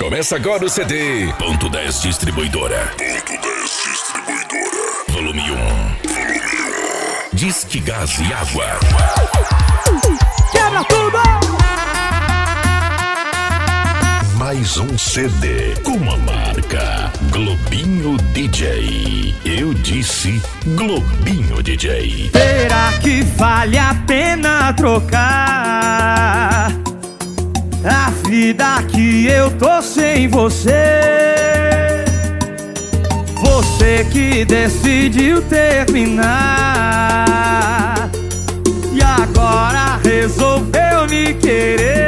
Começa agora o CD. Ponto 10 Distribuidora. Volume 1. Disque Gás e Água. Quebra tudo! Mais um CD com a marca Globinho DJ. Eu disse Globinho DJ. Será que vale a pena trocar a vida que eu tô sem você? Você que decidiu terminar e agora resolveu me querer.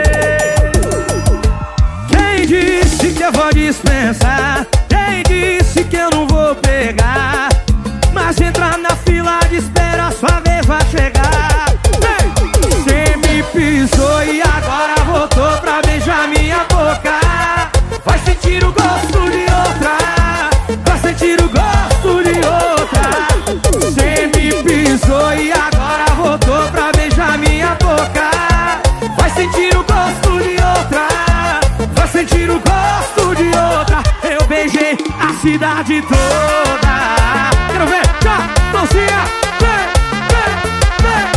Quem disse que eu vou dispensar? Quem disse que eu não vou pegar? Mas entrar na fila de espera, sua vez vai chegar. Cê me pisou e agora voltou pra beijar minha boca. Vai sentir o gosto de outra, vai sentir o gosto de outra. Cê me pisou e agora voltou pra beijar minha boca. Vai sentir o gosto de outra, vai sentir o gosto de outra. Eu beijei a cidade toda. Quero ver, já, dancinha, vem, vem, vem,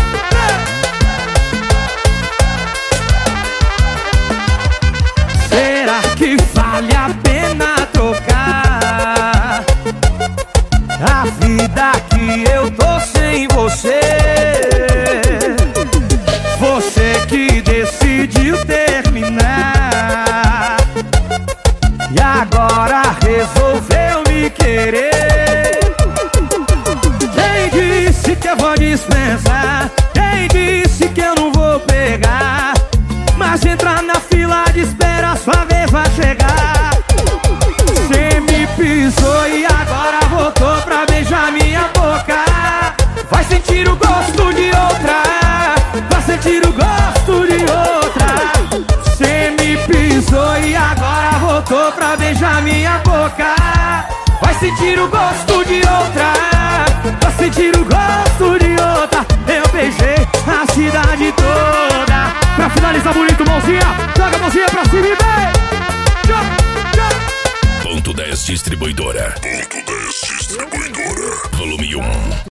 vem. Será que vale a pena trocar a vida que eu tô sem você? Você que decidiu terminar e agora resolveu me querer. Quem disse que eu vou dispensar? Quem disse que eu não vou pegar? Mas entrar na fila de espera, sua vez vai chegar. Cê me pisou e agora voltou pra beijar minha boca. Vai sentir o gosto de outra, vai sentir o gosto de outra. Cê me pisou e agora voltou pra beijar minha boca. Vai sentir o gosto de outra, vai sentir o gosto de outra. Eu beijei a cidade toda. Pra finalizar bonito, mãozinha, joga a mãozinha pra cima e vem. Ponto 10 Distribuidora. Ponto 10.